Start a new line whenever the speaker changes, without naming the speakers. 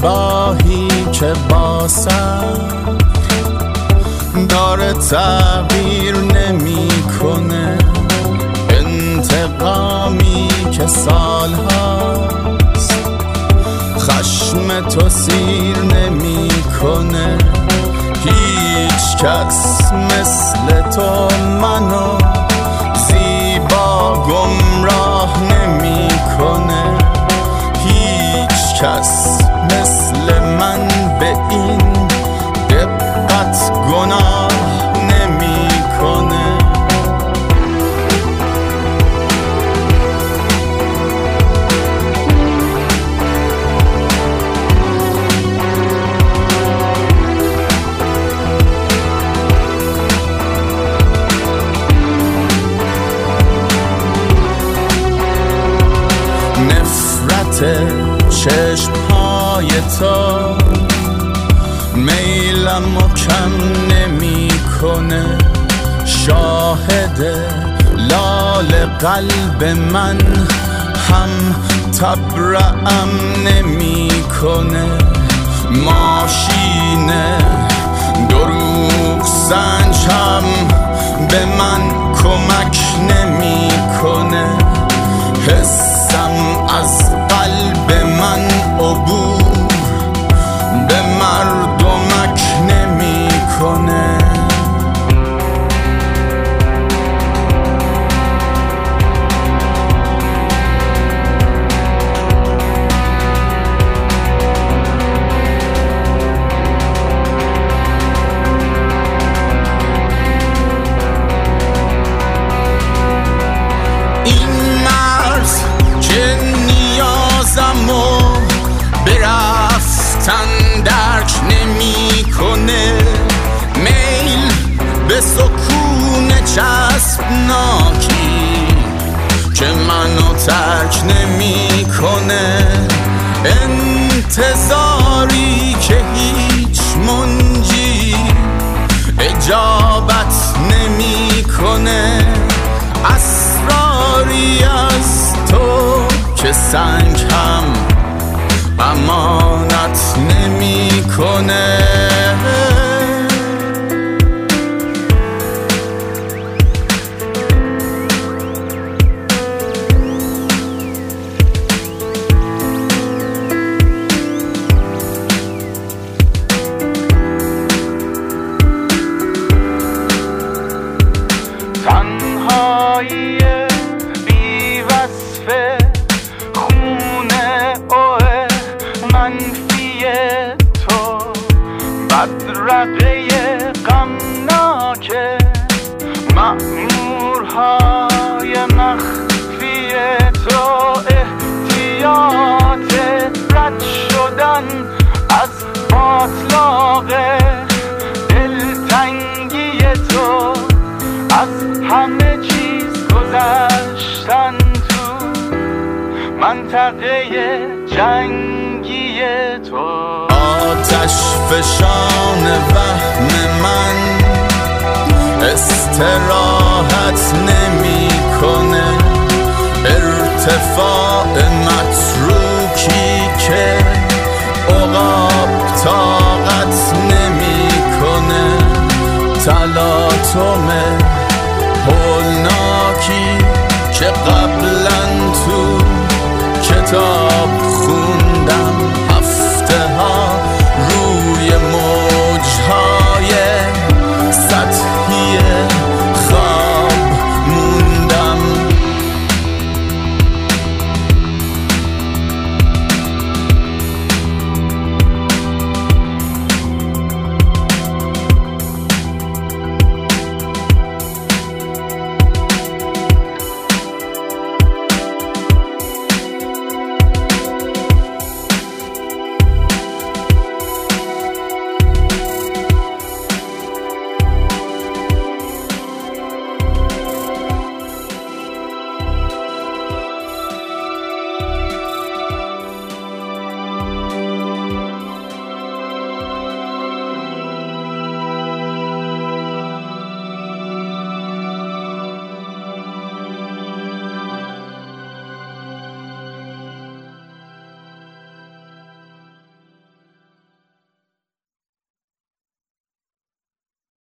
اشتباهی که باسم داره تغییر نمی کنه، انتقامی که سال هاست خشم تو سیر نمی کنه. هیچ کس مثل تو منو زیبا گمراه نمی کنه، هیچ کس مثل من به این دقت گناه نمی کنه. چشمهای تو میلم و کم نمی کنه، شاهد لال قلب من هم تبرئم نمی کنه. ماشین دروغ سنج هم به من کمک نمی کنه، حسم از قلب من عبور به مردمک نمی کنه. این مرز که نیازم و برفتن درک نمی کنه، میل به سکون چسبناکی که منو ترک نمی کنه، انتظاری که هیچ منجی اجابت نمی کنه، اسراری از تو که سنگ هم امانت نمی کنه. تنهایی بی وصفه خونه اوه منفی تو، بدرقه غمناکه مأمورهای مخفی تو، احتیاط رد شدن از باطلاق دلتنگی تو، از همه چیز گذشتن تو منطقه جنگی تو. آتش فشان وهم من استراحت نمی کنه، ارتفاع متروکی که عقاب طاقت نمی کنه، تلاطم